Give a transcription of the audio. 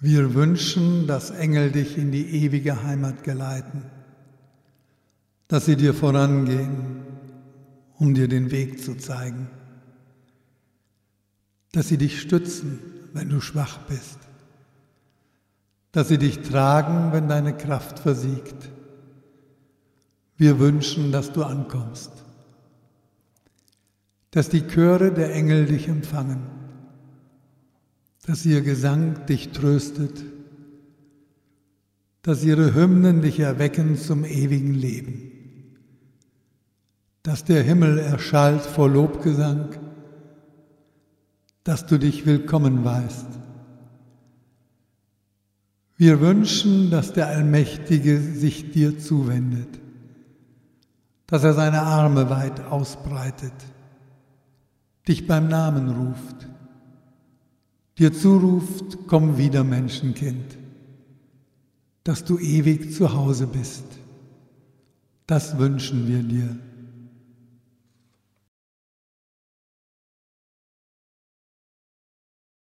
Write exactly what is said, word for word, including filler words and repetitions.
Wir wünschen, dass Engel dich in die ewige Heimat geleiten, dass sie dir vorangehen, um dir den Weg zu zeigen, dass sie dich stützen, wenn du schwach bist, dass sie dich tragen, wenn deine Kraft versiegt. Wir wünschen, dass du ankommst, dass die Chöre der Engel dich empfangen, dass ihr Gesang dich tröstet, dass ihre Hymnen dich erwecken zum ewigen Leben, dass der Himmel erschallt vor Lobgesang, dass du dich willkommen weißt. Wir wünschen, dass der Allmächtige sich dir zuwendet, dass er seine Arme weit ausbreitet, dich beim Namen ruft, dir zuruft, komm wieder, Menschenkind, dass du ewig zu Hause bist. Das wünschen wir dir.